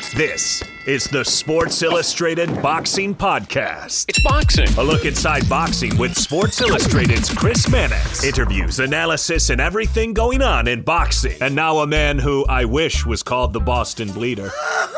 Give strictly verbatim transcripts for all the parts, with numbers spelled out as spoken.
This is the Sports Illustrated Boxing Podcast. It's boxing. A look inside boxing with Sports Illustrated's Chris Mannix. Interviews, analysis, and everything going on in boxing. And now a man who I wish was called the Boston Bleeder.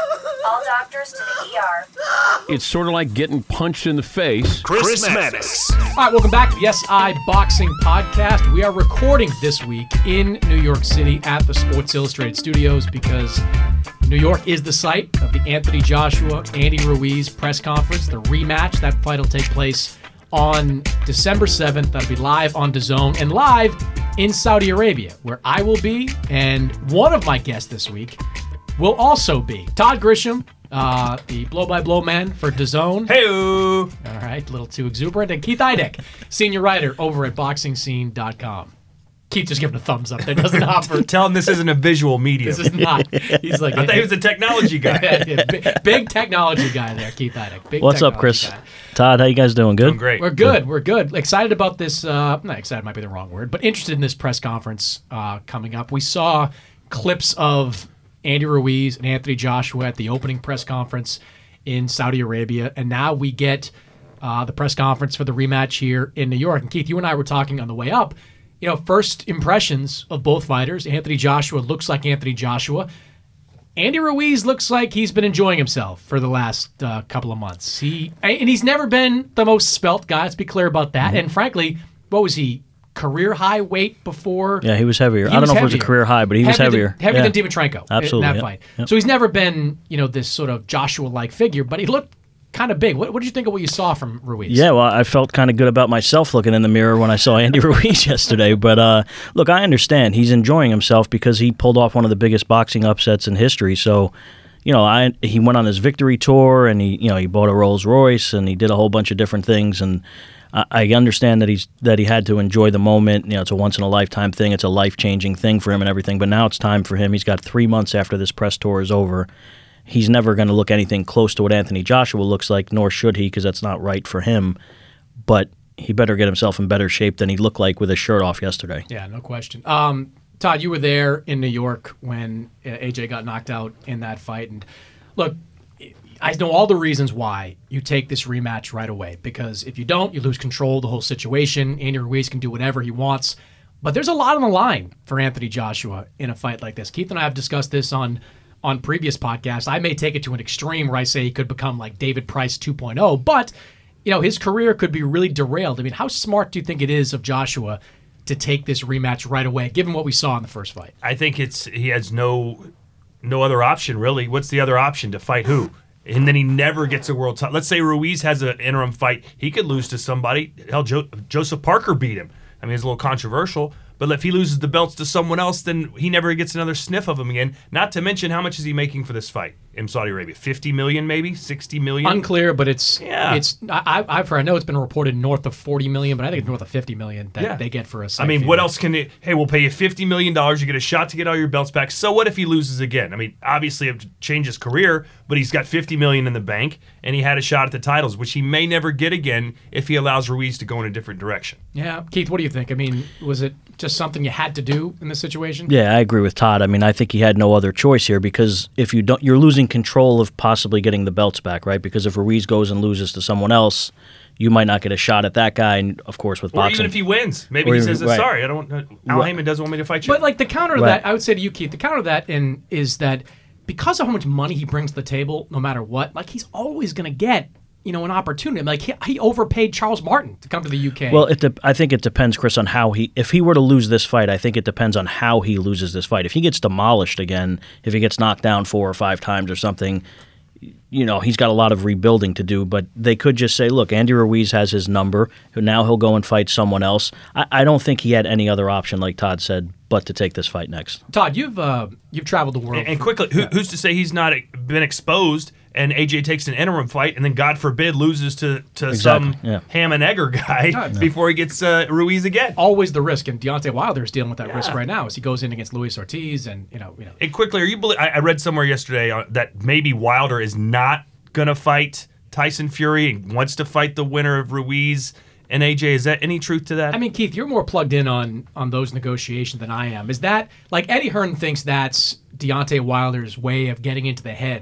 All doctors to the E R. It's sort of like getting punched in the face. Chris, Chris Mannix. All right, welcome back to the S I Boxing Podcast. We are recording this week in New York City at the Sports Illustrated Studios because New York is the site of the Anthony Joshua, Andy Ruiz press conference, the rematch. That fight will take place on December seventh. That'll be live on DAZN and live in Saudi Arabia, where I will be, and one of my guests this week will also be Todd Grisham, uh, the blow-by-blow man for DAZN. Hey-oo! All right, a little too exuberant. And Keith Idec, senior writer over at boxing scene dot com. Keith just giving a thumbs up there, doesn't offer. Tell him this isn't a visual medium. This is not. He's like, I thought he was a technology guy. yeah, big, big technology guy there, Keith Idec. Big What's up, Chris? guy. Todd, how you guys doing? Good? Doing great. We're good. We're good. Excited about this. Uh, not excited might be the wrong word, but interested in this press conference uh, coming up. We saw clips of Andy Ruiz and Anthony Joshua at the opening press conference in Saudi Arabia, and now we get uh, the press conference for the rematch here in New York. And Keith, you and I were talking on the way up. You know, first impressions of both fighters. Anthony Joshua looks like Anthony Joshua. Andy Ruiz looks like he's been enjoying himself for the last uh, couple of months. He and he's never been the most svelte guy. Let's be clear about that. Mm-hmm. And frankly, what was he? Career high weight before? Yeah, he was heavier. He I don't was know heavier. if it was a career high, but he was heavier heavier. Than, heavier yeah. than Dimitrenko Absolutely, in that yep. fight. Yep. So he's never been, you know, this sort of Joshua-like figure, but he looked kind of big. What, what did you think of what you saw from Ruiz? Yeah, well, I felt kind of good about myself looking in the mirror when I saw Andy Ruiz yesterday. But uh, look, I understand he's enjoying himself because he pulled off one of the biggest boxing upsets in history. So, you know, I he went on his victory tour and he, you know, he bought a Rolls Royce and he did a whole bunch of different things. And I, I understand that he's that he had to enjoy the moment. You know, it's a once in a lifetime thing. It's a life changing thing for him and everything. But now it's time for him. He's got three months after this press tour is over. He's never going to look anything close to what Anthony Joshua looks like, nor should he, because that's not right for him. But he better get himself in better shape than he looked like with his shirt off yesterday. Yeah, no question. Um, Todd, you were there in New York when uh, A J got knocked out in that fight. And look, I know all the reasons why you take this rematch right away, because if you don't, you lose control of the whole situation. Andy Ruiz can do whatever he wants. But there's a lot on the line for Anthony Joshua in a fight like this. Keith and I have discussed this on on previous podcasts. I may take it to an extreme where I say he could become like David Price two point oh, but you know, his career could be really derailed. I mean, how smart do you think it is of Joshua to take this rematch right away, given what we saw in the first fight? I think it's he has no no other option, really. What's the other option? To fight who? And then he never gets a world title. Let's say Ruiz has an interim fight. He could lose to somebody. Hell, jo- Joseph Parker beat him. I mean, it's a little controversial. But if he loses the belts to someone else, then he never gets another sniff of him again. Not to mention, how much is he making for this fight in Saudi Arabia? fifty million dollars maybe? sixty million dollars? Unclear, but it's yeah. it's. I, I've heard. I know it's been reported north of forty million dollars, but I think it's north of fifty million dollars that yeah. they get for a. I mean, fee. what else can it? Hey, we'll pay you fifty million dollars. You get a shot to get all your belts back. So what if he loses again? I mean, obviously it would change his career, but he's got fifty million dollars in the bank, and he had a shot at the titles, which he may never get again if he allows Ruiz to go in a different direction. Yeah, Keith, what do you think? I mean, was it just something you had to do in this situation? Yeah, I agree with Todd. I mean, I think he had no other choice here because if you don't, you're losing control of possibly getting the belts back, right? Because if Ruiz goes and loses to someone else, you might not get a shot at that guy. And of course, with or boxing, even if he wins, maybe Or he even- says, right. "Sorry, I don't. Uh, Al Right. Heyman doesn't want me to fight you." But like the counter to Right. that, I would say to you, Keith, the counter to that in, is that because of how much money he brings to the table, no matter what, like he's always going to get, you know, an opportunity. Like he, he overpaid Charles Martin to come to the U K. Well, it de- I think it depends, Chris, on how he. If he were to lose this fight, I think it depends on how he loses this fight. If he gets demolished again, if he gets knocked down four or five times or something, you know, he's got a lot of rebuilding to do. But they could just say, look, Andy Ruiz has his number. Now he'll go and fight someone else. I, I don't think he had any other option, like Todd said, but to take this fight next. Todd, you've uh, you've traveled the world. and, and for- quickly, who, yeah. who's to say he's not been exposed and A J takes an interim fight and then, God forbid, loses to, to Exactly, some yeah. ham and egger guy Yeah. before he gets uh, Ruiz again? Always the risk, and Deontay Wilder is dealing with that Yeah. risk right now as he goes in against Luis Ortiz, and you know, you know. And quickly, are you? belie- I, I read somewhere yesterday uh, that maybe Wilder is not gonna fight Tyson Fury and wants to fight the winner of Ruiz and A J. Is that any truth to that? I mean, Keith, you're more plugged in on on those negotiations than I am. Is that like Eddie Hearn thinks that's Deontay Wilder's way of getting into the head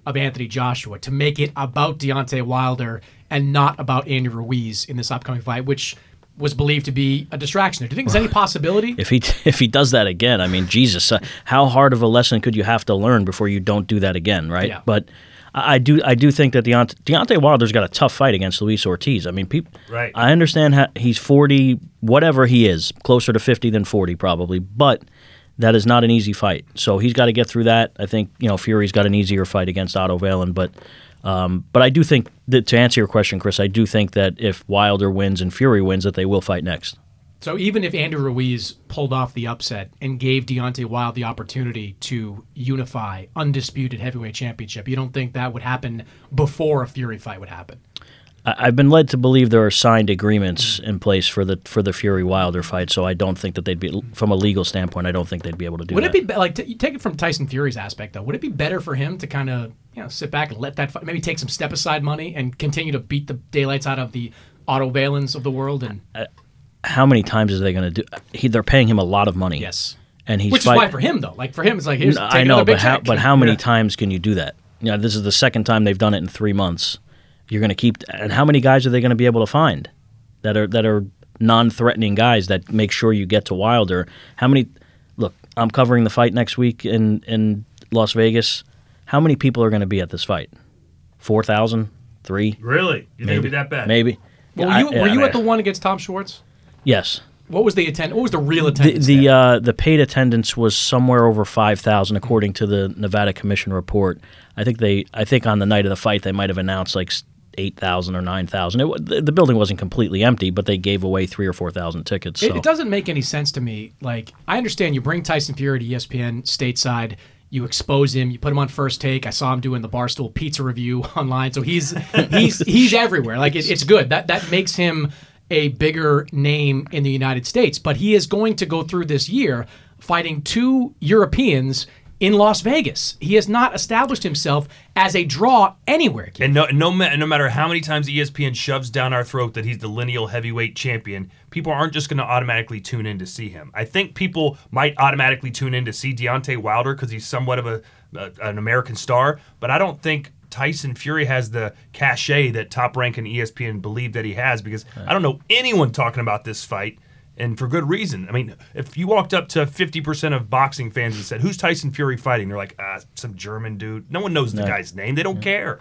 of Anthony Joshua to make it about Deontay Wilder and not about Andy Ruiz in this upcoming fight, which was believed to be a distraction. Do you think there's any possibility? If he if he does that again, I mean, Jesus, uh, how hard of a lesson could you have to learn before you don't do that again, right? Yeah. But I, I do I do think that Deont- Deontay Wilder's got a tough fight against Luis Ortiz. I mean, peop- Right. I understand how he's forty, whatever he is, closer to fifty than forty probably, but that is not an easy fight. So he's got to get through that. I think, you know, Fury's got an easier fight against Otto Valen, but um, but I do think that, to answer your question, Chris, I do think that if Wilder wins and Fury wins, that they will fight next. So even if Andy Ruiz pulled off the upset and gave Deontay Wilder the opportunity to unify undisputed heavyweight championship, you don't think that would happen before a Fury fight would happen? I've been led to believe there are signed agreements in place for the for the Fury Wilder fight, so I don't think that they'd be, from a legal standpoint, I don't think they'd be able to do would that. Would it be like, t- you take it from Tyson Fury's aspect though? Would it be better for him to kind of, you know, sit back and let that fight, maybe take some step aside money and continue to beat the daylights out of the Otto Valens of the world? And uh, how many times are they going to do? He, they're paying him a lot of money. Yes, and he's which fight- is why for him though, like for him, it's like here's no, take I know, big but how check. but how many Yeah. times can you do that? You know, this is the second time they've done it in three months. You're going to keep, and how many guys are they going to be able to find that are that are non-threatening guys that make sure you get to Wilder? How many? Look, I'm covering the fight next week in in Las Vegas. How many people are going to be at this fight? Four thousand, three. Really? You think it'll be that bad? Maybe. Well, I- were you, were yeah, you I- at the one against Tom Schwartz? Yes. What was the attend? What was the real The attendance? the there? uh, the paid attendance was somewhere over five thousand, according to the Nevada Commission report. I think they I think on the night of the fight they might have announced like eight thousand or nine thousand. The, the building wasn't completely empty, but they gave away three or four thousand tickets. So. It, it doesn't make any sense to me. Like, I understand you bring Tyson Fury to E S P N stateside, you expose him, you put him on First Take. I saw him doing the Barstool Pizza review online, so he's he's he's everywhere. Like, it, it's good. That that makes him a bigger name in the United States. But he is going to go through this year fighting two Europeans in Las Vegas. He has not established himself as a draw anywhere. Keith. And no, no, ma- no matter how many times E S P N shoves down our throat that he's the lineal heavyweight champion, people aren't just going to automatically tune in to see him. I think people might automatically tune in to see Deontay Wilder because he's somewhat of a, a an American star, but I don't think Tyson Fury has the cachet that Top Rank and E S P N believe that he has, because I don't know anyone talking about this fight. And for good reason. I mean, if you walked up to fifty percent of boxing fans and said, "Who's Tyson Fury fighting?" They're like, "Ah, some German dude." No one knows the No. guy's name. They don't care.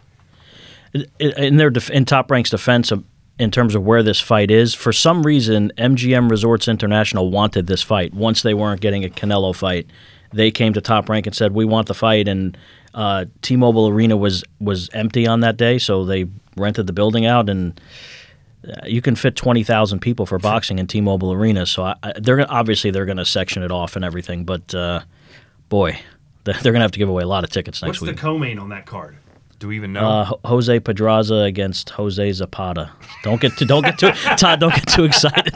In their def- in Top Rank's defense, of, in terms of where this fight is, for some reason, M G M Resorts International wanted this fight. Once they weren't getting a Canelo fight, they came to Top Rank and said, "We want the fight." And uh, T-Mobile Arena was was empty on that day, so they rented the building out, and you can fit twenty thousand people for boxing in T-Mobile Arena. So I, I, they're gonna, obviously they're going to section it off and everything. But uh, boy, they're going to have to give away a lot of tickets next What's week. the co-main on that card? Do we even know? Uh, Ho- Jose Pedraza against Jose Zapata. Don't get too, don't get too Todd. Don't get too excited.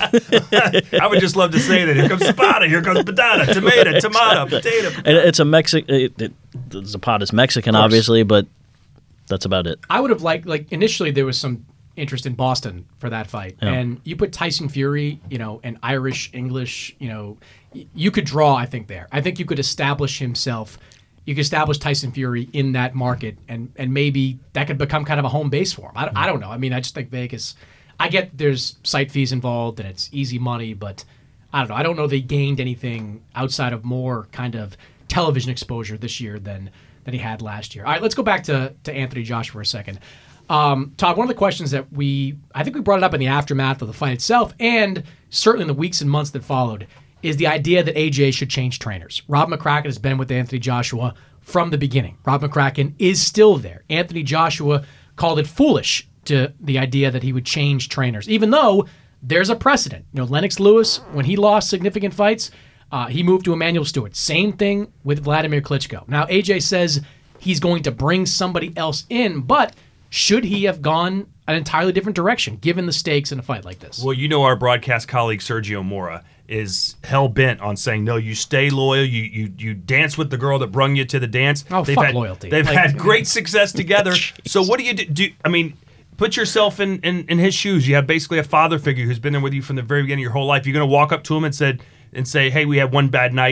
I would just love to say that. Here comes Zapata. Here comes Patata. Tomato. Tomato. Potato. It- it's a Mexican. It, it, Zapata's Mexican, course. obviously, but that's about it. I would have liked, like, initially there was some interest in Boston for that fight. Yeah. And you put Tyson Fury, you know, an Irish, English, you know, y- you could draw, I think, there. I think you could establish himself. You could establish Tyson Fury in that market, and, and maybe that could become kind of a home base for him. I, I don't know. I mean, I just think Vegas, I get there's site fees involved and it's easy money, but I don't know. I don't know they gained anything outside of more kind of television exposure this year than than he had last year. All right, let's go back to, to Anthony Joshua for a second. Um, Todd, one of the questions that we, I think we brought it up in the aftermath of the fight itself, and certainly in the weeks and months that followed, is the idea that A J should change trainers. Rob McCracken has been with Anthony Joshua from the beginning. Rob McCracken is still there. Anthony Joshua called it foolish to the idea that he would change trainers, even though there's a precedent. You know, Lennox Lewis, when he lost significant fights, uh, he moved to Emmanuel Stewart. Same thing with Vladimir Klitschko. Now, A J says he's going to bring somebody else in, but should he have gone an entirely different direction, given the stakes in a fight like this? Well, you know our broadcast colleague Sergio Mora is hell-bent on saying, no, you stay loyal, you you you dance with the girl that brung you to the dance. Oh, they've fuck had, loyalty. They've Like- had great success together. So what do you do, do? I mean, put yourself in, in, in his shoes. You have basically a father figure who's been there with you from the very beginning of your whole life. You're going to walk up to him and said and say, hey, we had one bad night.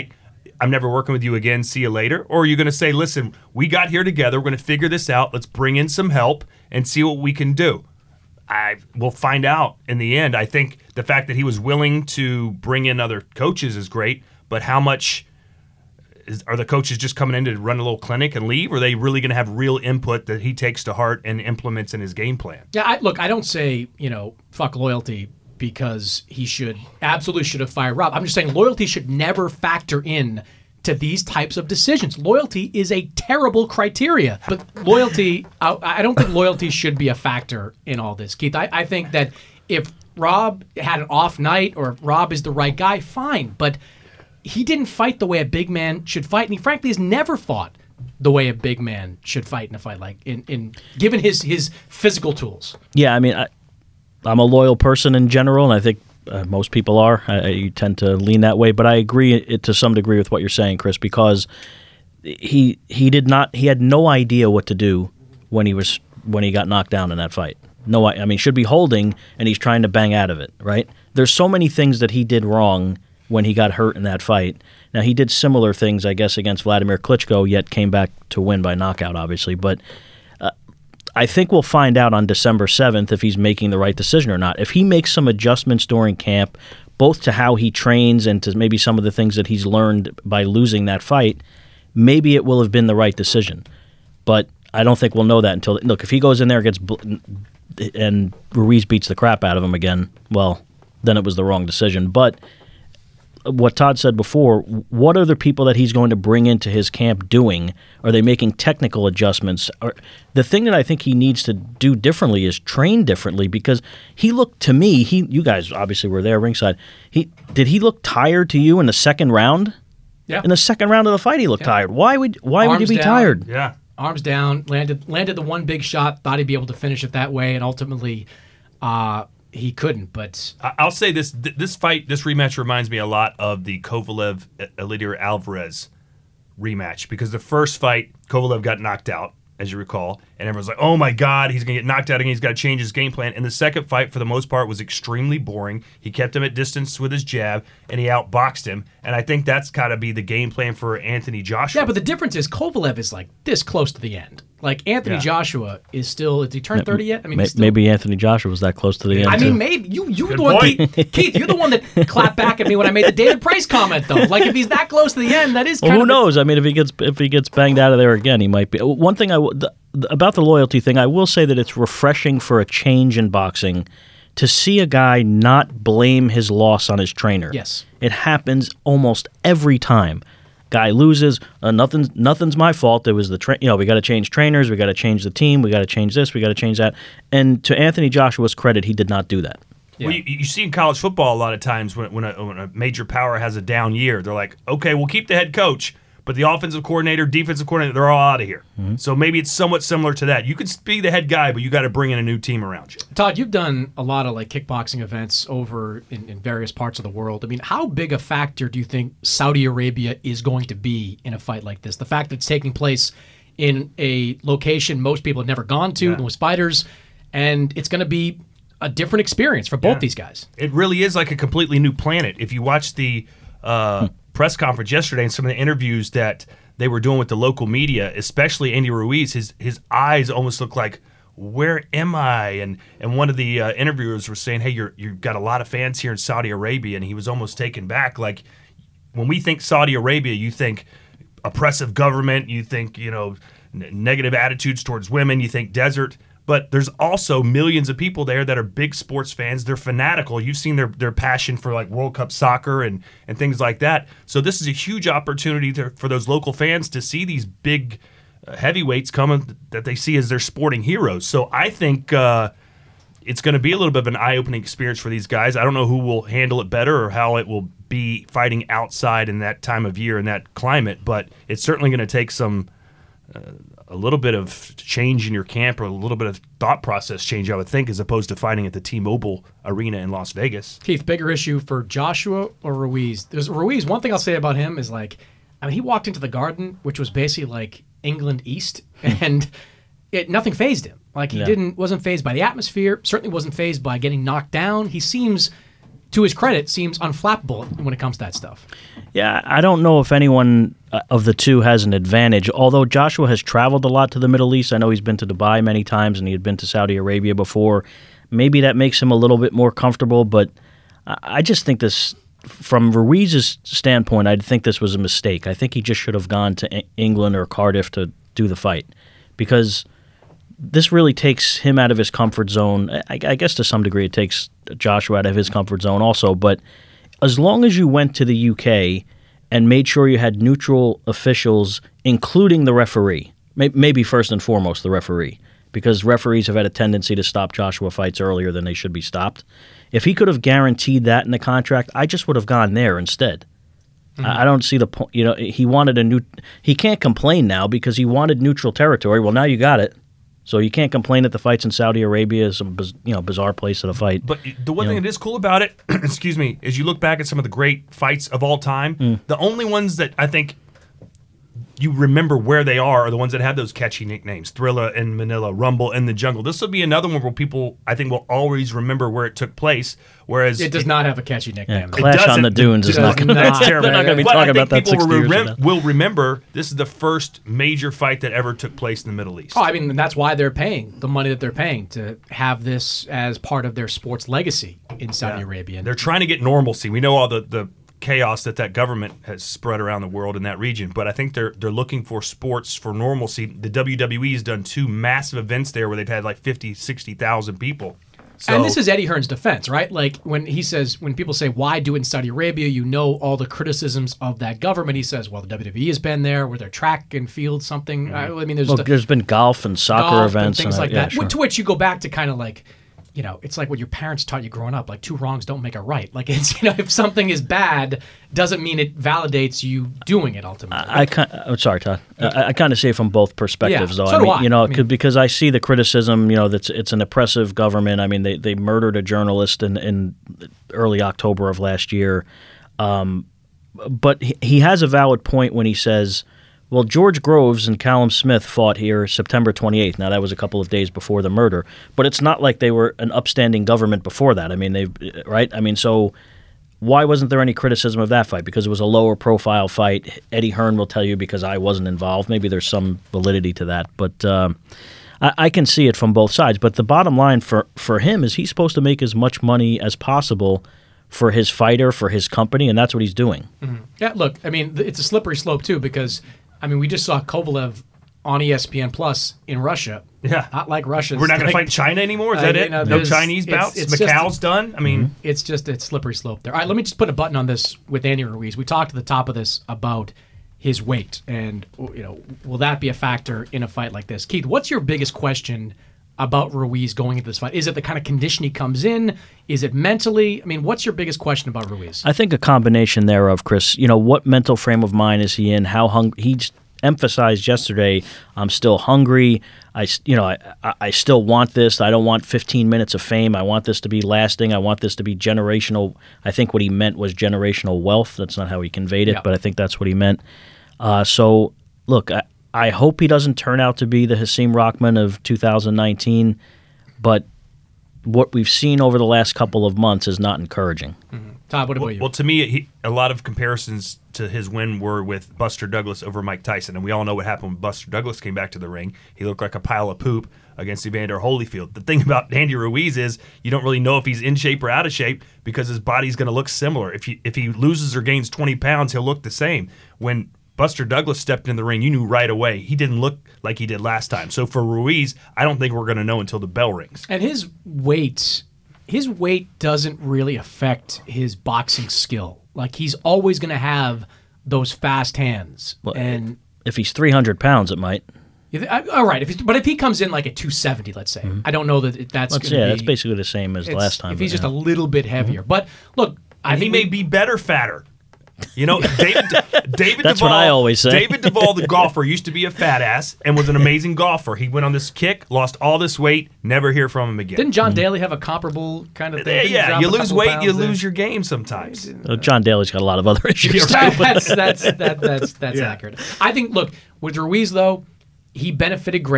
I'm never working with you again, see you later? Or are you going to say, listen, we got here together, we're going to figure this out, let's bring in some help and see what we can do? I will find out in the end. I think the fact that he was willing to bring in other coaches is great, but how much is, are the coaches just coming in to run a little clinic and leave? Or are they really going to have real input that he takes to heart and implements in his game plan? Yeah, I, look, I don't say, you know, fuck loyalty because he should absolutely should have fired Rob. I'm just saying loyalty should never factor in to these types of decisions. Loyalty is a terrible criteria, but loyalty, I, I don't think loyalty should be a factor in all this, Keith. I, I think that if Rob had an off night or if Rob is the right guy, fine, but he didn't fight the way a big man should fight, and he frankly has never fought the way a big man should fight in a fight, like in, in given his, his physical tools. Yeah, I mean, I, I'm a loyal person in general, and I think Uh, most people are. Uh, you tend to lean that way, but I agree it, to some degree with what you're saying, Chris, because he he did not he had no idea what to do when he was when he got knocked down in that fight. No, I, I mean, should be holding, and he's trying to bang out of it. Right? There's so many things that he did wrong when he got hurt in that fight. Now he did similar things, I guess, against Vladimir Klitschko, yet came back to win by knockout, obviously, but. I think we'll find out on December seventh if he's making the right decision or not. If he makes some adjustments during camp, both to how he trains and to maybe some of the things that he's learned by losing that fight, maybe it will have been the right decision. But I don't think we'll know that until – look, if he goes in there and gets – and Ruiz beats the crap out of him again, well, then it was the wrong decision. But what Todd said before, what are the people that he's going to bring into his camp doing? Are they making technical adjustments? Or, the thing that I think he needs to do differently is train differently, because he looked to me, he you guys obviously were there ringside, he did he look tired to you in the second round? Yeah. In the second round of the fight he looked Yeah. tired. Why would why Arms would he be down. tired? Yeah. Arms down, landed landed the one big shot, thought he'd be able to finish it that way, and ultimately uh, he couldn't. But I- I'll say this: th- this fight, this rematch reminds me a lot of the Kovalev Elidir Alvarez rematch, because the first fight Kovalev got knocked out, as you recall, and everyone's like, "Oh my God, he's gonna get knocked out again. He's got to change his game plan." And the second fight, for the most part, was extremely boring. He kept him at distance with his jab, and he outboxed him. And I think that's got to be the game plan for Anthony Joshua. yeah, but the difference is Kovalev is like this close to the end. Like Anthony Yeah. Joshua is still. Did he turn thirty yet? I mean, May- he's still, Maybe Anthony Joshua was that close to the end I too. mean, maybe you you were Good the one, point. Keith, Keith. You're the one that clapped back at me when I made the David Price comment, though. Like if he's that close to the end, that is Well, kind who of knows? I mean, if he gets if he gets banged out of there again, he might be. One thing I w- the, the- about the loyalty thing, I will say that it's refreshing for a change in boxing to see a guy not blame his loss on his trainer. Yes. It happens almost every time. Guy loses, uh, nothing's nothing's my fault. It was the tra- you know we got to change trainers, we got to change the team, we got to change this, we got to change that. And to Anthony Joshua's credit, he did not do that. Well, you, you see in college football a lot of times when, when, a, when a major power has a down year, they're like, okay, we'll keep the head coach, but the offensive coordinator, defensive coordinator, they're all out of here. Mm-hmm. So maybe it's somewhat similar to that. You could be the head guy, but you got to bring in a new team around you. Todd, you've done a lot of like kickboxing events over in, in various parts of the world. I mean, how big a factor do you think Saudi Arabia is going to be in a fight like this? The fact that it's taking place in a location most people have never gone to, Yeah. with spiders, and it's going to be a different experience for both Yeah. these guys. It really is like a completely new planet. If you watch the uh, press conference yesterday and some of the interviews that they were doing with the local media, especially Andy Ruiz, his his eyes almost look like, where am I? And and one of the uh, interviewers was saying, hey, you're you've got a lot of fans here in Saudi Arabia, and he was almost taken back. Like, when we think Saudi Arabia, you think oppressive government, you think, you know, n- negative attitudes towards women, you think desert. But there's also millions of people there that are big sports fans. They're fanatical. You've seen their their passion for like World Cup soccer and, and things like that. So this is a huge opportunity to, for those local fans to see these big uh, heavyweights coming that they see as their sporting heroes. So I think uh, it's going to be a little bit of an eye-opening experience for these guys. I don't know who will handle it better or how it will be fighting outside in that time of year and that climate, but it's certainly going to take some uh, a little bit of change in your camp or a little bit of thought process change, I would think, as opposed to fighting at the T-Mobile Arena in Las Vegas. Keith, bigger issue for Joshua or Ruiz? There's Ruiz. One thing I'll say about him is like, I mean, he walked into the Garden, which was basically like England East, and it nothing fazed him. Like he Yeah. didn't wasn't fazed by the atmosphere. Certainly wasn't fazed by getting knocked down. He seems to his credit, seems unflappable when it comes to that stuff. Yeah, I don't know if anyone uh, of the two has an advantage. Although Joshua has traveled a lot to the Middle East. I know he's been to Dubai many times and he had been to Saudi Arabia before. Maybe that makes him a little bit more comfortable, but I I just think this, from Ruiz's standpoint, I think this was a mistake. I think he just should have gone to E- England or Cardiff to do the fight, because this really takes him out of his comfort zone. I, I guess to some degree it takes Joshua out of his comfort zone also, but as long as you went to the U K and made sure you had neutral officials, including the referee, may, maybe first and foremost the referee, because referees have had a tendency to stop Joshua fights earlier than they should be stopped. If he could have guaranteed that in the contract, I just would have gone there instead. Mm-hmm. I, I don't see the point. You know, he wanted a new. He can't complain now because he wanted neutral territory. Well, now you got it. So you can't complain that the fights in Saudi Arabia is a biz, you know bizarre place to fight. But the one you thing know. that is cool about it, excuse me, is you look back at some of the great fights of all time. Mm. The only ones that I think you remember where they are are the ones that have those catchy nicknames: Thrilla in Manila, Rumble in the Jungle. This will be another one where people, I think, will always remember where it took place. Whereas it does it, not have a catchy nickname. Yeah, Clash on the Dunes is not going to. That's terrible. They're not going to be but talking I think about that people six will, years rem- from now. will remember this is the first major fight that ever took place in the Middle East. Oh, I mean, that's why they're paying the money that they're paying to have this as part of their sports legacy in Saudi yeah. Arabia. They're trying to get normalcy. We know all the, the chaos that that government has spread around the world in that region, but I think they're they're looking for sports for normalcy. The W W E has done two massive events there where they've had like fifty, sixty thousand people. So, and this is Eddie Hearn's defense, right? Like when he says, when people say, why do it in Saudi Arabia? You know all the criticisms of that government. He says, well, the W W E has been there, where their track and field something. Mm-hmm. I mean, there's Look, there's been golf and soccer golf events and things and like yeah, that. Sure. To which you go back to kind of like, you know, it's like what your parents taught you growing up. Like two wrongs don't make a right. Like it's, you know, if something is bad, doesn't mean it validates you doing it ultimately. I, I kind, I'm sorry, Todd. I, I kind of see it from both perspectives, yeah, though. So I mean, do I. you know, I mean, because I see the criticism. You know, that's it's an oppressive government. I mean, they, they murdered a journalist in, in early October of last year. Um, but he, he has a valid point when he says, well, George Groves and Callum Smith fought here September twenty-eighth. Now, that was a couple of days before the murder. But it's not like they were an upstanding government before that. I mean, they've right? I mean, so why wasn't there any criticism of that fight? Because it was a lower profile fight. Eddie Hearn will tell you because I wasn't involved. Maybe there's some validity to that. But um, I, I can see it from both sides. But the bottom line for, for him is he's supposed to make as much money as possible for his fighter, for his company, and that's what he's doing. Mm-hmm. Yeah, look, I mean, it's a slippery slope, too, because I mean, we just saw Kovalev on E S P N Plus in Russia. Yeah. Not like Russia. We're not going like, to fight China anymore? Is uh, that you it? know, No Chinese it's, bouts? it's Macau's just, done? I mean... It's just a slippery slope there. All right, let me just put a button on this with Andy Ruiz. We talked at the top of this about his weight, and, you know, will that be a factor in a fight like this? Keith, what's your biggest question about Ruiz going into this fight? Is it the kind of condition he comes in? Is it mentally? I mean, what's your biggest question about Ruiz? I think a combination thereof, Chris. You know, what mental frame of mind is he in? How hungry? He's emphasized yesterday, I'm still hungry. I, you know, I, I still want this. I don't want fifteen minutes of fame. I want this to be lasting. I want this to be generational. I think what he meant was generational wealth. That's not how he conveyed it, yeah. but I think that's what he meant. Uh, so, look, I, I hope he doesn't turn out to be the Hasim Rahman of two thousand nineteen, but what we've seen over the last couple of months is not encouraging. Mm-hmm. Todd, what about well, you? Well, to me, he, a lot of comparisons to his win were with Buster Douglas over Mike Tyson, and we all know what happened when Buster Douglas came back to the ring. He looked like a pile of poop against Evander Holyfield. The thing about Andy Ruiz is you don't really know if he's in shape or out of shape because his body's going to look similar. If he, if he loses or gains twenty pounds, he'll look the same. When Buster Douglas stepped in the ring, you knew right away he didn't look like he did last time. So for Ruiz, I don't think we're going to know until the bell rings. And his weight, his weight doesn't really affect his boxing skill. Like he's always going to have those fast hands. Well, and if he's three hundred pounds, it might. All right, if he's, but if he comes in like at two seventy, let's say, mm-hmm. I don't know that that's going to yeah, be. that's basically the same as last time. If he's yeah. just a little bit heavier, mm-hmm. but look, I and think he may we, be better fatter. You know, David. David. That's Duvall, what I always say. David Duvall, the golfer, used to be a fat ass and was an amazing golfer. He went on this kick, lost all this weight, never hear from him again. Didn't John mm-hmm. Daly have a comparable kind of thing? Yeah, yeah. You lose weight, you there? lose your game sometimes. Uh, John Daly's got a lot of other issues. that's that's that, that's that's yeah. accurate. I think. Look, with Ruiz though, he benefited greatly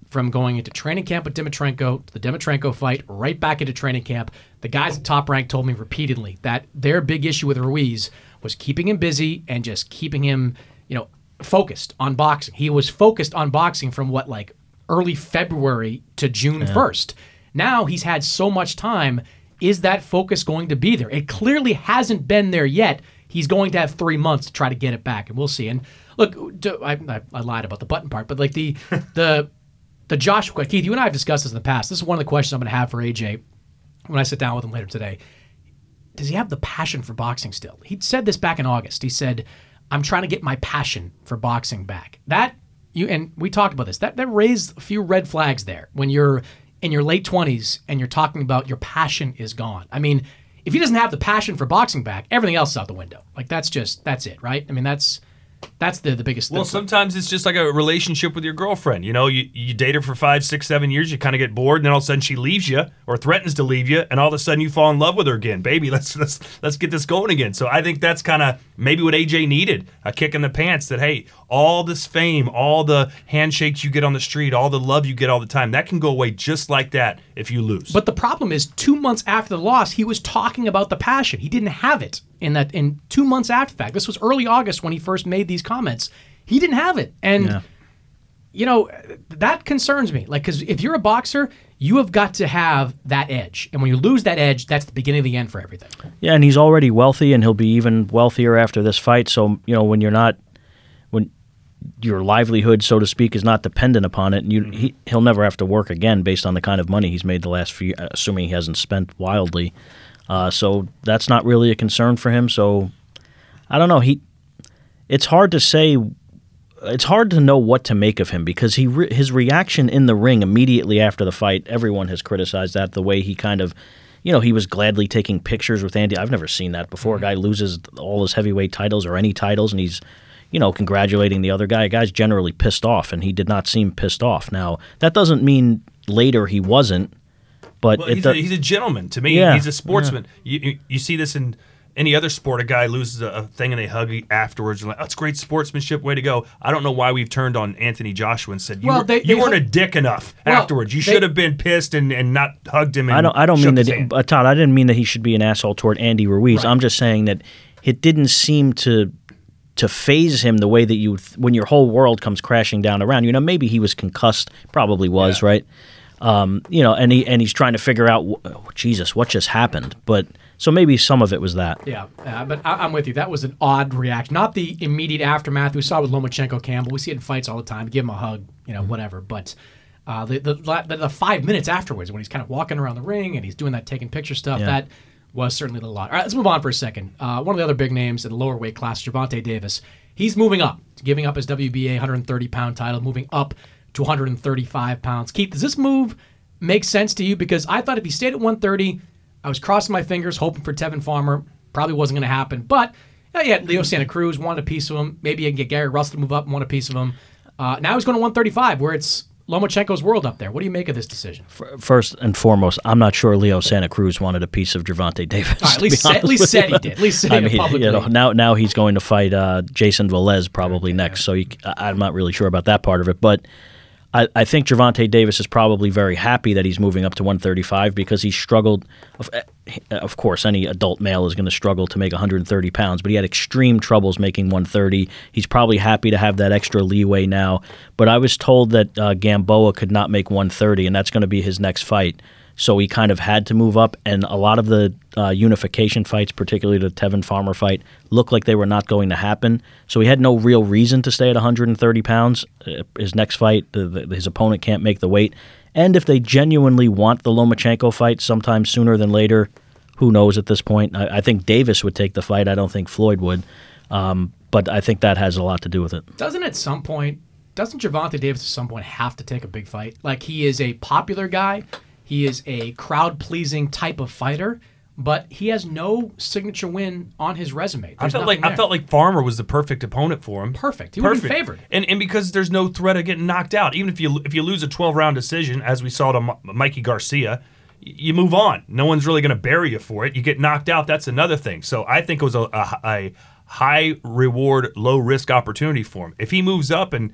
from going into training camp with Dimitrenko to the Dimitrenko fight, right back into training camp. The guys at Top Rank told me repeatedly that their big issue with Ruiz was keeping him busy and just keeping him, you know, focused on boxing. He was focused on boxing from what, like early February to June first. Now he's had so much time. Is that focus going to be there? It clearly hasn't been there yet. He's going to have three months to try to get it back, and we'll see. And look, do- I, I, I lied about the button part, but like the the the Joshua, Keith, you and I have discussed this in the past. This is one of the questions I'm going to have for A J when I sit down with him later today. Does he have the passion for boxing still? He said this back in August. He said, "I'm trying to get my passion for boxing back." That you and we talked about this. That that raised a few red flags there when you're in your late twenties and you're talking about your passion is gone. I mean, if he doesn't have the passion for boxing back, everything else is out the window. Like that's just that's it, right? I mean, that's that's the the biggest thing. Well, sometimes it's just like a relationship with your girlfriend. You know, you, you date her for five, six, seven years, you kind of get bored, and then all of a sudden she leaves you or threatens to leave you, and all of a sudden you fall in love with her again. Baby, let's let's let's get this going again. So I think that's kind of maybe what A J needed, a kick in the pants that, hey, all this fame, all the handshakes you get on the street, all the love you get all the time, that can go away just like that if you lose. But the problem is, two months after the loss, he was talking about the passion. He didn't have it in that in two months after the fact. This was early August when he first made these comments. He didn't have it, and Yeah. you know that concerns me. Like, because if you're a boxer, you have got to have that edge, and when you lose that edge, that's the beginning of the end for everything. Yeah, and he's already wealthy, and he'll be even wealthier after this fight. So, you know, when you're not, when your livelihood, so to speak, is not dependent upon it, and you, he, he'll never have to work again based on the kind of money he's made the last few, assuming he hasn't spent wildly. Uh, so that's not really a concern for him. So I don't know. He, it's hard to say. It's hard to know what to make of him because he re- his reaction in the ring immediately after the fight, everyone has criticized that, the way he kind of, you know, he was gladly taking pictures with Andy. I've never seen that before. A guy loses all his heavyweight titles or any titles, and he's, you know, congratulating the other guy. A guy's generally pissed off, and he did not seem pissed off. Now, that doesn't mean later he wasn't, but Well, it he's, do- a, he's a gentleman. To me, Yeah, he's a sportsman. You, you you see this in any other sport. A guy loses a, a thing and they hug afterwards. And like, oh, it's great sportsmanship. Way to go. I don't know why we've turned on Anthony Joshua and said, you, Well, were, they- you they weren't hug- a dick enough Well, afterwards. You they- should have been pissed and, and not hugged him and I don't. I don't shook mean his that, hand. uh, Todd. I didn't mean that he should be an asshole toward Andy Ruiz. Right. I'm just saying that it didn't seem to to phase him the way that you th- when your whole world comes crashing down around. You know, maybe he was concussed. Probably was, Yeah. right? Um, you know, and he and he's trying to figure out, oh, Jesus, what just happened? But so maybe some of it was that. Yeah, uh, but I, I'm with you. That was an odd reaction. Not the immediate aftermath we saw with Lomachenko Campbell. We see it in fights all the time. Give him a hug, you know, whatever. But uh, the, the the the five minutes afterwards, when he's kind of walking around the ring and he's doing that taking picture stuff, Yeah. that was certainly a little odd. All right, let's move on for a second. Uh, one of the other big names in the lower weight class, Gervonta Davis. He's moving up, giving up his W B A one hundred thirty pound title, moving up to one hundred thirty-five pounds. Keith, does this move make sense to you? Because I thought if he stayed at one thirty, I was crossing my fingers, hoping for Tevin Farmer. Probably wasn't going to happen. But yeah, yeah, Leo Santa Cruz wanted a piece of him. Maybe I can get Gary Russell to move up and want a piece of him. Uh, now he's going to one thirty-five, where it's Lomachenko's world up there. What do you make of this decision? First and foremost, I'm not sure Leo Santa Cruz wanted a piece of Gervonta Davis. All right, at to least, be sa- at honest least with said you. he did. At least said I it mean, publicly. you know, now now he's going to fight uh, Jason Velez probably next. So you, I- I'm not really sure about that part of it, but I, I think Gervonta Davis is probably very happy that he's moving up to one thirty-five because he struggled. Of, of course, any adult male is going to struggle to make one hundred thirty pounds, but he had extreme troubles making one thirty. He's probably happy to have that extra leeway now. But I was told that uh, Gamboa could not make one thirty, and that's going to be his next fight. So he kind of had to move up, and a lot of the uh, unification fights, particularly the Tevin Farmer fight, looked like they were not going to happen. So he had no real reason to stay at one hundred thirty pounds. Uh, his next fight, the, the, his opponent can't make the weight. And if they genuinely want the Lomachenko fight sometime sooner than later, who knows at this point? I, I think Davis would take the fight. I don't think Floyd would. Um, but I think that has a lot to do with it. Doesn't at some point, doesn't Gervonta Davis at some point have to take a big fight? Like, he is a popular guy. He is a crowd-pleasing type of fighter, but he has no signature win on his resume. I There's felt like nothing I there. felt like Farmer was the perfect opponent for him. Perfect. He would be Perfect. favored. And and because there's no threat of getting knocked out, even if you if you lose a twelve round decision, as we saw to M- Mikey Garcia, y- you move on. No one's really going to bury you for it. You get knocked out, that's another thing. So I think it was a, a, a high reward, low risk opportunity for him. If he moves up and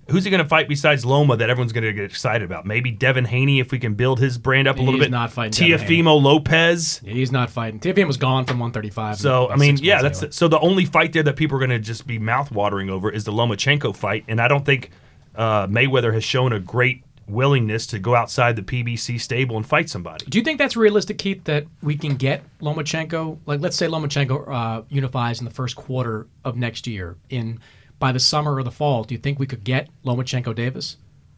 who's he going to fight besides Loma that everyone's going to get excited about? Maybe Devin Haney if we can build his brand up a little He's bit. not fighting Devin Haney. Teofimo Lopez. Yeah, he's not fighting. Teofimo was gone from one thirty-five. So about I mean, six yeah, months that's ago. so the only fight there that people are going to just be mouth watering over is the Lomachenko fight, and I don't think uh, Mayweather has shown a great willingness to go outside the P B C stable and fight somebody. Do you think that's realistic, Keith, that we can get Lomachenko? Like, let's say Lomachenko uh, unifies in the first quarter of next year. In by the summer or the fall, do you think we could get Lomachenko Davis?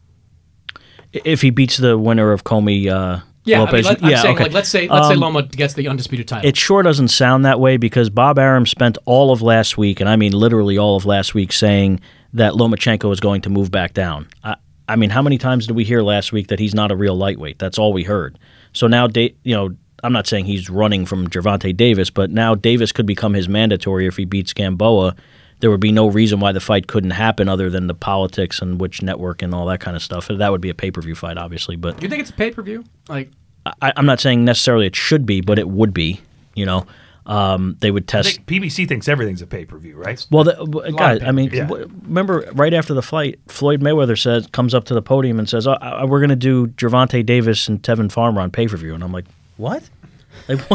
If he beats the winner of Comey uh, Yeah, Lopez, I mean, let, I'm yeah, saying, okay. like, let's say let's say Um, Loma gets the undisputed title. It sure doesn't sound that way because Bob Arum spent all of last week, and I mean literally all of last week, saying that Lomachenko is going to move back down. I, I mean, how many times did we hear last week that he's not a real lightweight? That's all we heard. So now, da- you know, I'm not saying he's running from Gervonta Davis, but now Davis could become his mandatory if he beats Gamboa. There would be no reason why the fight couldn't happen other than the politics and which network and all that kind of stuff. That would be a pay-per-view fight, obviously. But do you think it's a pay per view? Like, I, I'm not saying necessarily it should be, but it would be. You know, um, they would I test. think P B C thinks everything's a pay per view, right? Well, the, w- guys, I mean, Yeah. w- remember right after the fight, Floyd Mayweather says comes up to the podium and says, oh, I- "We're going to do Gervonta Davis and Tevin Farmer on pay-per-view," and I'm like, "What?" Like, what?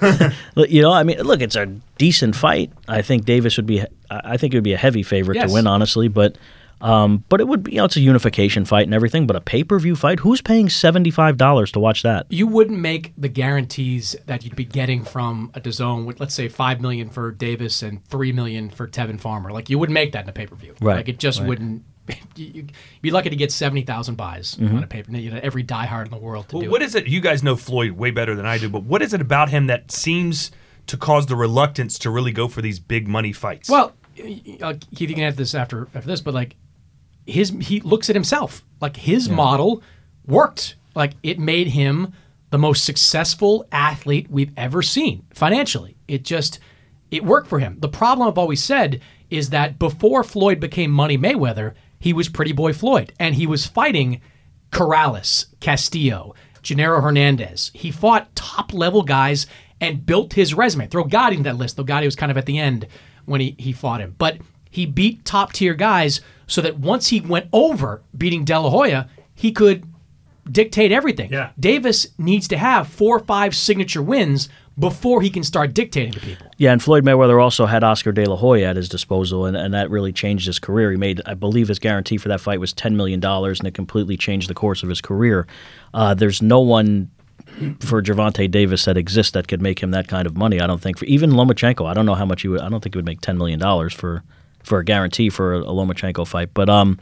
You know, I mean, look, it's a decent fight. I think Davis would be. I think it would be a heavy favorite Yes. to win, honestly, but. Um, but it would be, you know, it's a unification fight and everything. But a pay-per-view fight, who's paying seventy-five dollars to watch that? you wouldn't make the guarantees that you'd be getting from a DAZN with, let's say, five million for Davis and three million for Tevin Farmer. Like, you wouldn't make that in a pay per view. Right, Like, it just right. wouldn't. You'd be lucky to get seventy thousand buys Mm-hmm. on a paper. You know, every diehard in the world to Well, do what it. is it? You guys know Floyd way better than I do, but what is it about him that seems to cause the reluctance to really go for these big money fights? Well, uh, Keith, you can add this after after this, but like his he looks at himself like his model worked. Like, it made him the most successful athlete we've ever seen financially. It just it worked for him. The problem I've always said is that before Floyd became Money Mayweather, he was Pretty Boy Floyd, and he was fighting Corrales, Castillo, Gennaro Hernandez. He fought top level guys and built his resume. Throw Gotti into that list, though Gotti was kind of at the end when he, he fought him. But he beat top tier guys so that once he went over beating De La Hoya, he could dictate everything. Yeah. Davis needs to have four or five signature wins before he can start dictating to people. Yeah, and Floyd Mayweather also had Oscar De La Hoya at his disposal, and, and that really changed his career. He made, I believe, his guarantee for that fight was ten million dollars, and it completely changed the course of his career. Uh, there's no one for Gervonta Davis that exists that could make him that kind of money. I don't think. For even Lomachenko, I don't know how much he would. I don't think he would make ten million dollars for for a guarantee for a, a Lomachenko fight. But um,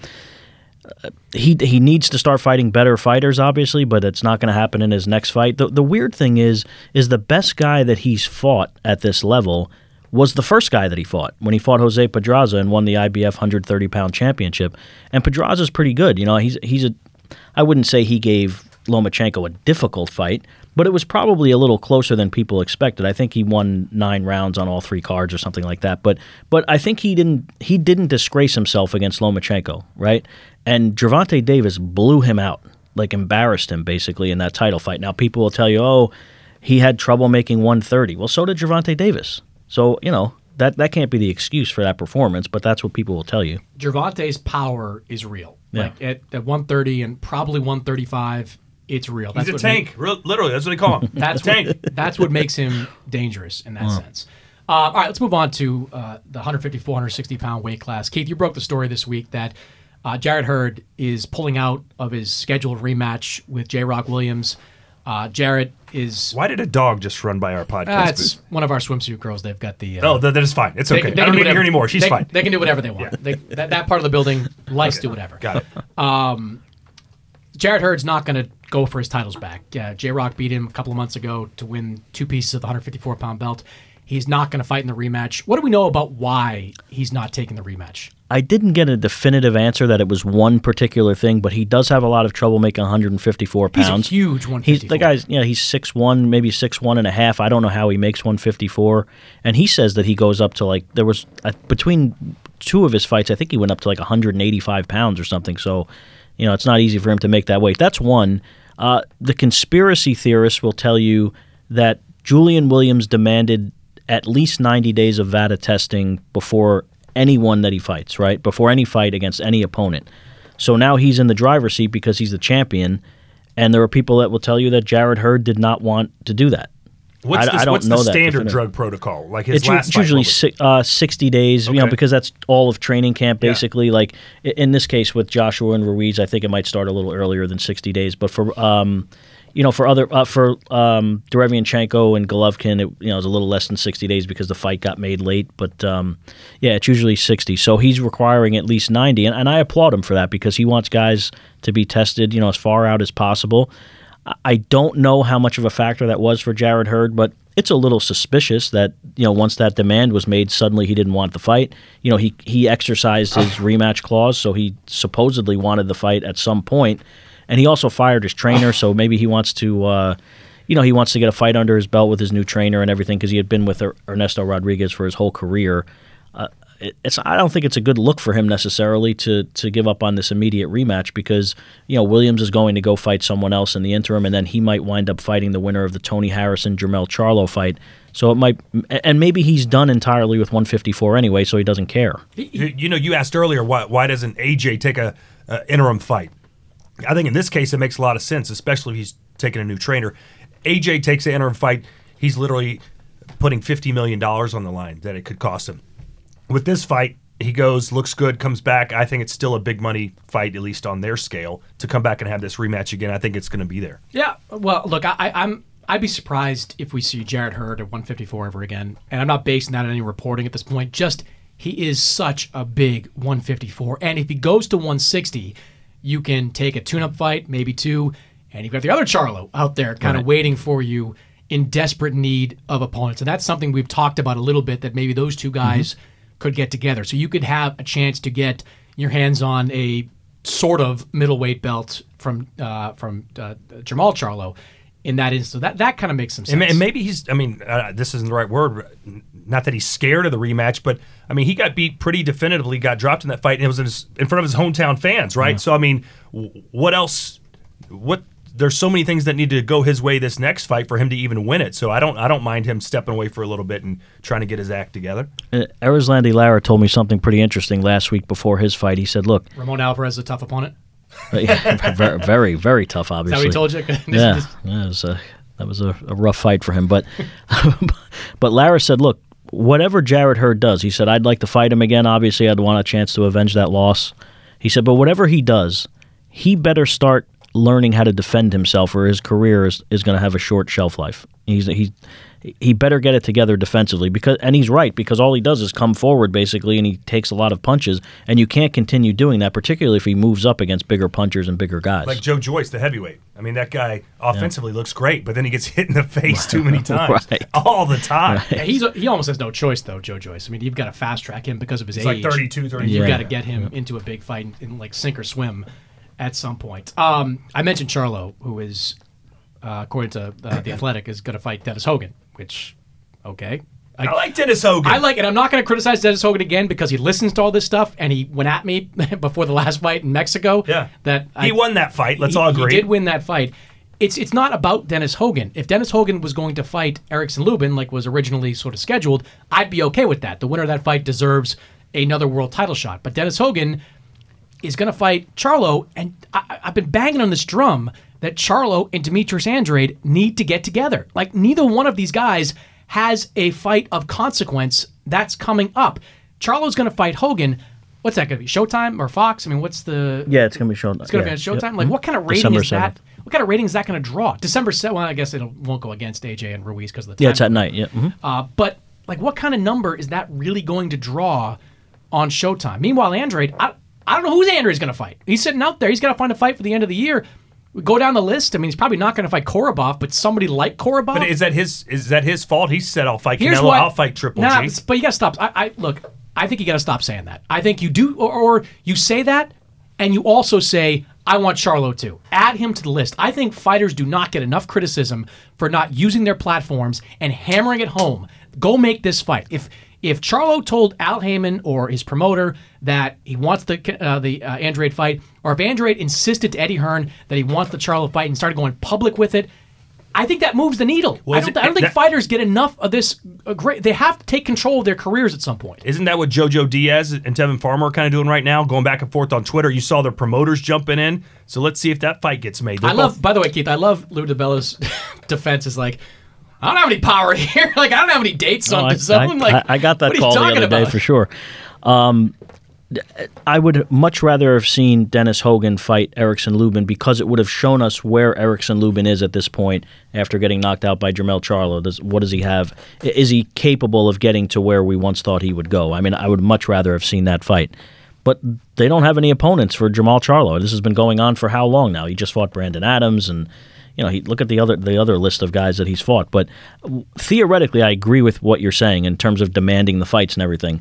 he he needs to start fighting better fighters, obviously, but it's not going to happen in his next fight. The the weird thing is, is the best guy that he's fought at this level was the first guy that he fought when he fought Jose Pedraza and won the I B F one thirty pound championship. And Pedraza's pretty good. You know, he's he's a. I wouldn't say he gave Lomachenko a difficult fight, but it was probably a little closer than people expected. I think he won nine rounds on all three cards or something like that. But but I think he didn't he didn't disgrace himself against Lomachenko, right? And Gervonta Davis blew him out, like embarrassed him basically in that title fight. Now people will tell you, oh, he had trouble making one thirty. Well, so did Gervonta Davis. So you know that that can't be the excuse for that performance, but that's what people will tell you. Gervonta's power is real. Yeah. Like at, at one thirty and probably one thirty-five, it's real. he's a what tank. make- Real, literally, that's what they call him. That's tank. what, that's what makes him dangerous in that sense. Uh, all right, let's move on to uh, the one fifty-four, one sixty pound weight class. Keith, you broke the story this week that uh, Jarrett Hurd is pulling out of his scheduled rematch with J. Rock Williams. Uh, Jarrett is Why did a dog just run by our podcast? uh, it's booth? one of our swimsuit girls. They've got the uh, Oh, that, that is fine. It's they- okay. they I can don't do need to hear whatever- anymore. She's they, fine. They can do whatever they want. They, that, that part of the building likes to do whatever. Got it. Jarrett Hurd's not going to go for his titles back. Uh, J. Rock beat him a couple of months ago to win two pieces of the one fifty-four pound belt. He's not going to fight in the rematch. What do we know about why he's not taking the rematch? I didn't get a definitive answer that it was one particular thing, but he does have a lot of trouble making one fifty-four He's pounds. a huge one He's fifty-four. the guy's, yeah, he's six one, maybe six one and a half. I don't know how he makes one fifty-four. And he says that he goes up to like there was uh, between two of his fights, I think he went up to like one eighty-five pounds or something. So, you know, it's not easy for him to make that weight. That's one. Uh, the conspiracy theorists will tell you that Julian Williams demanded at least ninety days of V A D A testing before anyone that he fights, right? Before any fight against any opponent. So now he's in the driver's seat because he's the champion, and there are people that will tell you that Jarrett Hurd did not want to do that. What's I, the, I don't what's know the that standard definitive. drug protocol? Like his It's, last it's fight, usually what was si- uh, sixty days, you know, Okay. because that's all of training camp, Yeah. basically. Like i- in this case with Joshua and Ruiz, I think it might start a little earlier than sixty days. But for um, you know, for other uh, for um, Derevianchenko and Golovkin, it you know, it was a little less than sixty days because the fight got made late. But um, yeah, it's usually sixty. So he's requiring at least ninety, and, and I applaud him for that because he wants guys to be tested, you know, as far out as possible. I- I don't know how much of a factor that was for Jarrett Hurd, but it's a little suspicious that, you know, once that demand was made, suddenly he didn't want the fight. You know, he he exercised his rematch clause, so he supposedly wanted the fight at some point. And he also fired his trainer, so maybe he wants to, uh, you know, he wants to get a fight under his belt with his new trainer and everything because he had been with Er- Ernesto Rodriguez for his whole career. Uh, it, it's I don't think it's a good look for him necessarily to to give up on this immediate rematch because, you know, Williams is going to go fight someone else in the interim, and then he might wind up fighting the winner of the Tony Harrison Jermell Charlo fight. So it might, and maybe he's done entirely with one fifty-four anyway, so he doesn't care. You, you know, you asked earlier why why doesn't A J take a, a interim fight? I think in this case it makes a lot of sense, especially if he's taking a new trainer. A J takes an interim fight, he's literally putting fifty million dollars on the line that it could cost him. With this fight, he goes, looks good, comes back. I think it's still a big money fight, at least on their scale, to come back and have this rematch again. I think it's going to be there. Yeah, well, look, I, I, I'm I'd be surprised if we see Jarrett Hurd at one fifty-four ever again, and I'm not basing that on any reporting at this point. Just he is such a big one fifty-four, and if he goes to one sixty, you can take a tune-up fight, maybe two, and you've got the other Charlo out there kind of Right. waiting for you in desperate need of opponents, and that's something we've talked about a little bit. That maybe those two guys Mm-hmm. could get together, so you could have a chance to get your hands on a sort of middleweight belt from uh, from uh, Jermall Charlo in that instance. So that that kind of makes some sense. And, ma- and maybe he's, I mean, uh, this isn't the right word. Not that he's scared of the rematch, but, I mean, he got beat pretty definitively, got dropped in that fight, and it was in, his, in front of his hometown fans, right? Yeah. So, I mean, w- what else? What? There's so many things that need to go his way this next fight for him to even win it. So I don't I don't mind him stepping away for a little bit and trying to get his act together. Uh, Erislandy Lara told me something pretty interesting last week before his fight. He said, look, Ramon Alvarez is a tough opponent. yeah, very, very, very tough, Is that obviously. what he told you? Yeah, yeah, it was a, that was a, a rough fight for him. But but Lara said, look, whatever Jarrett Hurd does, he said, I'd like to fight him again. Obviously, I'd want a chance to avenge that loss. He said, but whatever he does, he better start learning how to defend himself or his career is, is going to have a short shelf life. He's he he better get it together defensively because and he's right because all he does is come forward basically and he takes a lot of punches and you can't continue doing that, particularly if he moves up against bigger punchers and bigger guys. Like Joe Joyce, the heavyweight. I mean, that guy offensively looks great, but then he gets hit in the face too many times. Right. All the time. Yeah, he's he almost has no choice though, Joe Joyce. I mean, you've got to fast track him because of his He's age. like thirty-two, thirty-three. You've Yeah. got to get him into a big fight in, in like sink or swim at some point. Um, I mentioned Charlo, who is, uh, according to uh, the Athletic, is going to fight Dennis Hogan. Which, okay, I like Dennis Hogan. I like it. I'm not going to criticize Dennis Hogan again because he listens to all this stuff and he went at me before the last fight in Mexico. Yeah. that He I, won that fight. Let's he, all agree. He did win that fight. It's it's not about Dennis Hogan. If Dennis Hogan was going to fight Erickson Lubin like was originally sort of scheduled, I'd be okay with that. The winner of that fight deserves another world title shot. But Dennis Hogan is going to fight Charlo, and I, I've been banging on this drum that Charlo and Demetrius Andrade need to get together. Like neither one of these guys has a fight of consequence that's coming up. Charlo's going to fight Hogan. What's that going to be? Showtime or Fox? I mean, what's the? yeah, it's going to be shown. It's going to yeah, be on Showtime. yeah. Like, what kind of rating December is that? seventh. What kind of rating is that going to draw? December seventh. Well, I guess it won't go against A J and Ruiz because of the time. Yeah, it's at night. Yeah. mhm. Uh, but like, what kind of number is that really going to draw on Showtime? Meanwhile, Andrade, I, I don't know who's Andrade's going to fight. He's sitting out there. He's got to find a fight for the end of the year. We go down the list. I mean, he's probably not going to fight Korobov, but somebody like Korobov. But is that his is that his fault? He said, "I'll fight Here's Canelo. what, I'll fight Triple nah, G." But you got to stop. I, I look. I think you got to stop saying that. I think you do, or, or you say that, and you also say, "I want Charlo too." Add him to the list. I think fighters do not get enough criticism for not using their platforms and hammering it home. Go make this fight. If if Charlo told Al Heyman or his promoter that he wants the uh, the uh, Andrade fight, or if Andrade insisted to Eddie Hearn that he wants the Charlo fight and started going public with it, I think that moves the needle. Well, I don't, is it- I don't think that- fighters get enough of this. Uh, great, they have to take control of their careers at some point. Isn't that what JoJo Diaz and Tevin Farmer are kind of doing right now, going back and forth on Twitter? You saw their promoters jumping in. So let's see if that fight gets made. They're I love. both- By the way, Keith, I love Lou DiBella's defense. Is like, I don't have any power here. Like, I don't have any dates No, on I, the zone. I- Like, I, I got that what are you call the talking other day about? for sure. Um, I would much rather have seen Dennis Hogan fight Erickson Lubin because it would have shown us where Erickson Lubin is at this point after getting knocked out by Jermell Charlo. Does, what does he have? Is he capable of getting to where we once thought he would go? I mean, I would much rather have seen that fight. But they don't have any opponents for Jermall Charlo. This has been going on for how long now? He just fought Brandon Adams, and you know, he, look at the other the other list of guys that he's fought. But theoretically, I agree with what you're saying in terms of demanding the fights and everything.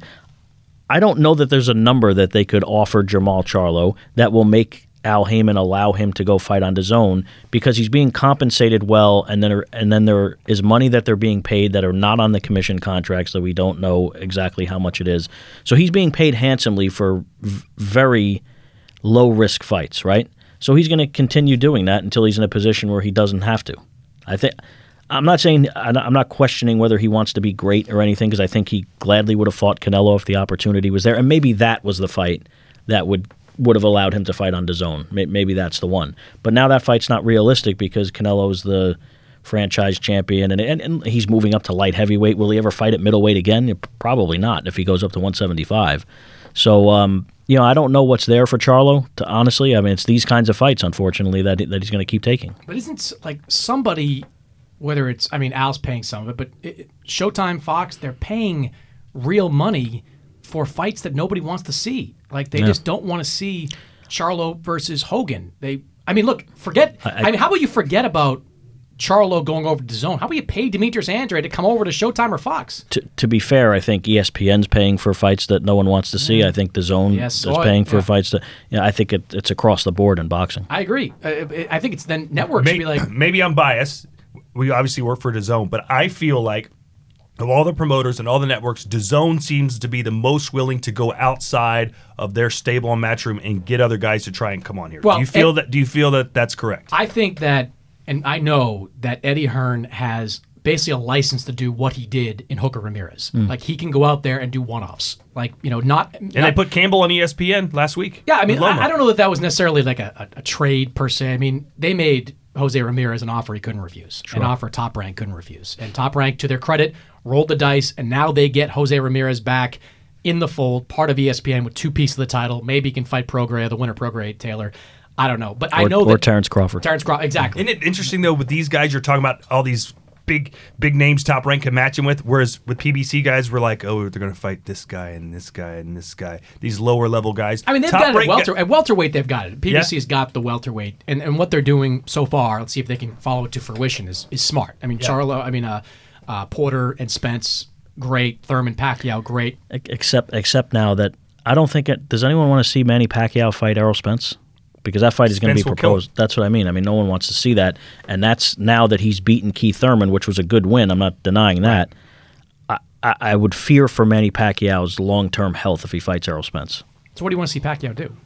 I don't know that there's a number that they could offer Jermall Charlo that will make Al Heyman allow him to go fight on DAZN because he's being compensated well, and then and then there is money that they're being paid that are not on the commission contracts that we don't know exactly how much it is. So he's being paid handsomely for v- very low risk fights, right? So he's going to continue doing that until he's in a position where he doesn't have to. I think. I'm not saying I'm not questioning whether he wants to be great or anything because I think he gladly would have fought Canelo if the opportunity was there, and maybe that was the fight that would would have allowed him to fight on DAZN. Maybe that's the one. But now that fight's not realistic because Canelo's the franchise champion, and, and, and he's moving up to light heavyweight. Will he ever fight at middleweight again? Probably not if he goes up to one seventy-five. So, um, you know, I don't know what's there for Charlo, to, honestly. I mean, it's these kinds of fights, unfortunately, that, that he's going to keep taking. But isn't like somebody, whether it's, I mean, Al's paying some of it, but it, Showtime, Fox, they're paying real money for fights that nobody wants to see. Like they Yeah. just don't want to see Charlo versus Hogan. They, I mean, look, forget. I, I- I mean, how about you forget about Charlo going over to DAZN? How about you pay Demetrius Andrade to come over to Showtime or Fox? To, to be fair, I think E S P N's paying for fights that no one wants to see. I think DAZN Yes, is so I- paying for yeah. fights that. You know, I think it, it's across the board in boxing. I agree. I, I think it's then networks should Maybe, be like, maybe I'm biased. We obviously work for DAZN, but I feel like of all the promoters and all the networks, DAZN seems to be the most willing to go outside of their stable and matchroom and get other guys to try and come on here. Well, do you feel and- that? Do you feel that that's correct? I think that, and I know that Eddie Hearn has basically a license to do what he did in Hooker Ramirez. Like he can go out there and do one-offs. Like, you know, not. and they put Campbell on E S P N last week. Yeah, I mean, with Loma. I, I don't know that that was necessarily like a, a, a trade per se. I mean, they made Jose Ramirez an offer he couldn't refuse, an offer Top Rank couldn't refuse. And Top Rank, to their credit, rolled the dice, and now they get Jose Ramirez back in the fold, part of E S P N with two pieces of the title. Maybe he can fight Prograis, the winner Prograis Taylor. I don't know. But I Or, know or that Terrence Crawford. Terrence Crawford, exactly. Isn't it interesting though with these guys you're talking about all these big big names Top Rank can match him with, whereas with P B C guys we're like, oh, they're going to fight this guy and this guy and this guy, these lower level guys. I mean, they've Top got it at, Rank welter, guy- at welterweight. They've got it. P B C's Yeah. got the welterweight, and and what they're doing so far. Let's see if they can follow it to fruition. Is is smart. I mean, Charlo. I mean, uh, uh, Porter and Spence, great. Thurman, Pacquiao, great. E- Except, except now that I don't think it. Does anyone want to see Manny Pacquiao fight Errol Spence? Because that fight is going to Spence be will kill proposed. That's what I mean. I mean, no one wants to see that, and that's now that he's beaten Keith Thurman, which was a good win. I'm not denying that. I, I, I would fear for Manny Pacquiao's long-term health if he fights Errol Spence. So what do you want to see Pacquiao do?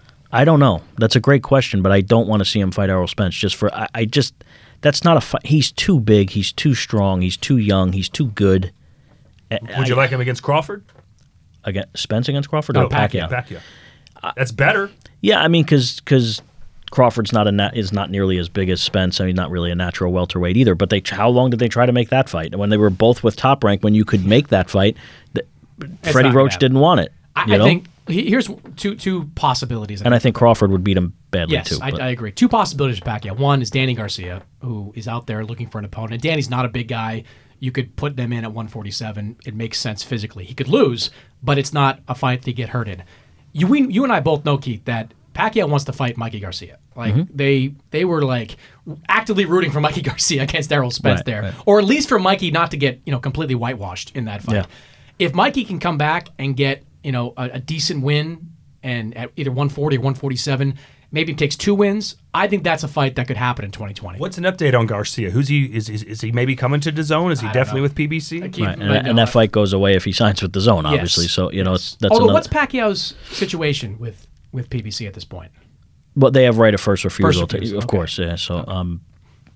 I don't know. That's a great question, but I don't want to see him fight Errol Spence. Just for I, I just that's not a fight. He's too big. He's too strong. He's too young. He's too good. Would you like him against Crawford? Against Spence against Crawford No, or Pacquiao? Pacquiao. That's better. Yeah, I mean, because Crawford's not a nat- is not nearly as big as Spence. I mean, not really a natural welterweight either. But they how long did they try to make that fight? When they were both with Top Rank, when you could make that fight, the, Freddie not gonna Roach happen. didn't want it. I, you I know? think he- here's two two possibilities. and I think Crawford would beat him badly yes, too. I, but- I agree. Two possibilities for Pacquiao. One is Danny Garcia, who is out there looking for an opponent. And Danny's not a big guy. You could put them in at one forty-seven. It makes sense physically. He could lose, but it's not a fight they get hurt in. You, we, you and I both know, Keith, that Pacquiao wants to fight Mikey Garcia. Like Mm-hmm. they they were like actively rooting for Mikey Garcia against Errol Spence Right, there, right. or at least for Mikey not to get you know completely whitewashed in that fight. Yeah. If Mikey can come back and get you know a, a decent win and at either one forty or one forty-seven, maybe takes two wins, I think that's a fight that could happen in twenty twenty. What's an update on Garcia? Who's he? Is, is, is he maybe coming to DAZN? Is he I don't definitely know. with P B C? Keith, Right, and, but and no, that I- fight goes away if he signs with the zone, Yes, obviously. So you know, yes. it's that's Although, another. what's Pacquiao's situation with with P B C at this point? But they have right of first refusal, First refusal, to, of okay. course. Yeah. So, um,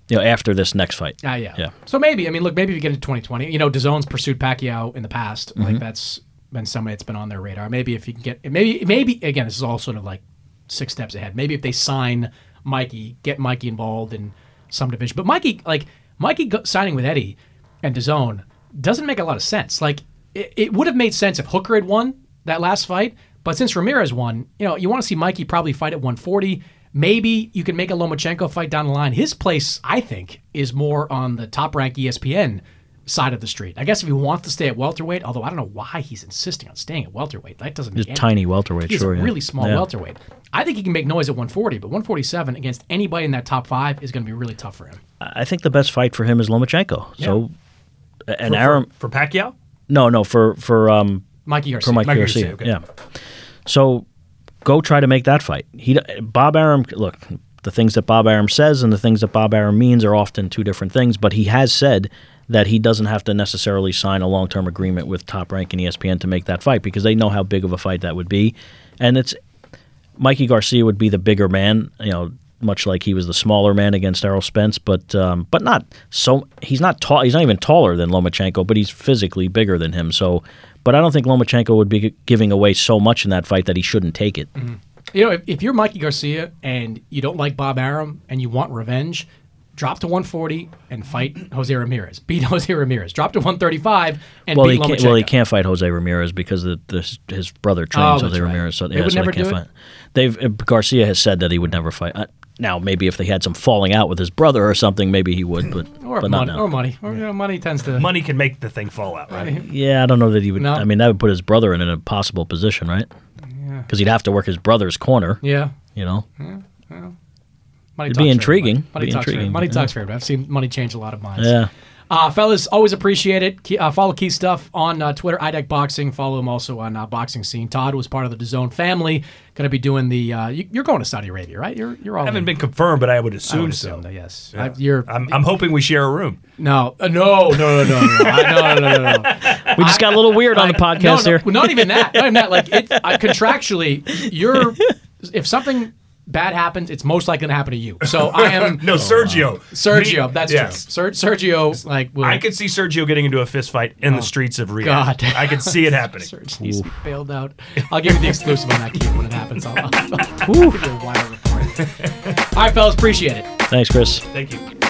you know, after this next fight. Ah, yeah. Yeah. So maybe, I mean, look, maybe if you get into twenty twenty, you know, DAZN's pursued Pacquiao in the past. Mm-hmm. Like that's been somebody that's been on their radar. Maybe if you can get, maybe, maybe again, this is all sort of like six steps ahead. Maybe if they sign Mikey, get Mikey involved in some division. But Mikey, like Mikey go, signing with Eddie and DAZN doesn't make a lot of sense. Like it, it would have made sense if Hooker had won that last fight, but since Ramirez won, you know, you want to see Mikey probably fight at one forty. Maybe you can make a Lomachenko fight down the line. His place, I think, is more on the top-ranked E S P N side of the street. I guess if he wants to stay at welterweight, although I don't know why he's insisting on staying at welterweight. That doesn't make Just tiny welterweight, He's sure. a yeah. really small Yeah. welterweight. I think he can make noise at one forty, but one forty-seven against anybody in that top five is going to be really tough for him. I think the best fight for him is Lomachenko. So, and For, Arum, for, for Pacquiao? no, no, for for um Mikey Garcia. for Mike Mikey Garcia, Garcia, okay. yeah. So, go try to make that fight. He Bob Arum, look, the things that Bob Arum says and the things that Bob Arum means are often two different things. But he has said that he doesn't have to necessarily sign a long-term agreement with Top Rank and E S P N to make that fight because they know how big of a fight that would be, and it's Mikey Garcia would be the bigger man, you know, much like he was the smaller man against Errol Spence, but um, but not so. He's not tall. He's not even taller than Lomachenko, but he's physically bigger than him. So, but I don't think Lomachenko would be giving away so much in that fight that he shouldn't take it. Mm-hmm. You know, if, if you're Mikey Garcia and you don't like Bob Arum and you want revenge, drop to one forty and fight Jose Ramirez. Beat Jose Ramirez. Drop to one thirty-five and Well, beat he Lomachenko. can't, well, he can't fight Jose Ramirez because the, the, his brother trains Oh, Jose that's right. Ramirez, so, They yeah, would so never they can't do it? fight. They've uh, Garcia has said that he would never fight. Uh, now, maybe if they had some falling out with his brother or something, maybe he would, but Or but money, not now. or money, or you know, money tends to. Money can make the thing fall out, right? Yeah, I don't know that he would. No. I mean, that would put his brother in an impossible position, right? Because he'd have to work his brother's corner. Yeah, You know, money It'd talks be for intriguing. everybody. Money Be talks for intriguing, Money yeah. talks for everybody. I've seen money change a lot of minds. yeah. Uh, fellas, always appreciate it. Ke- Uh, follow Keith Stuff on uh, Twitter, I D E C Boxing. Follow him also on uh, Boxing Scene. Todd was part of the DAZN family. Going to be doing the. Uh, you, you're going to Saudi Arabia, right? You're you're all. I haven't in. been confirmed, but I would I assume, would so. assume that, yes. Yeah. I, you're. I'm, I'm hoping we share a room. no, uh, no, no, no, no, no, I- no, no, no, no, no. We just got a little weird on the Like, podcast no, no, here. Not even that. Not even that. Like it, I, contractually, you're. If something bad happens, it's most likely going to happen to you. So I am. No, Sergio. Sergio, Me- that's yes. true. Ser- Sergio, like, will, I could see Sergio getting into a fist fight in the streets of Riyadh. God. I could see it happening. Sergio needs to be bailed out. I'll give you the exclusive on that, Keith, when it happens. I'll, I'll, I'll give you a wild report. All right, fellas, appreciate it. Thanks, Chris. Thank you.